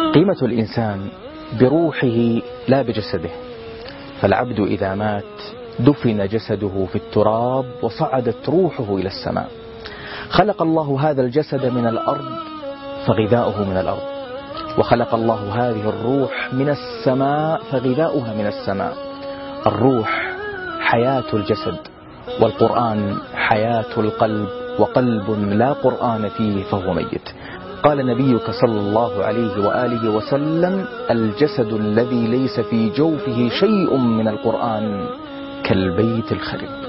قيمة الإنسان بروحه لا بجسده، فالعبد إذا مات دفن جسده في التراب وصعدت روحه إلى السماء. خلق الله هذا الجسد من الأرض فغذاؤه من الأرض، وخلق الله هذه الروح من السماء فغذاؤها من السماء. الروح حياة الجسد، والقرآن حياة القلب، وقلب لا قرآن فيه فهو ميت. قال نبيك صلى الله عليه وآله وسلم: الجسد الذي ليس في جوفه شيء من القرآن كالبيت الخرب.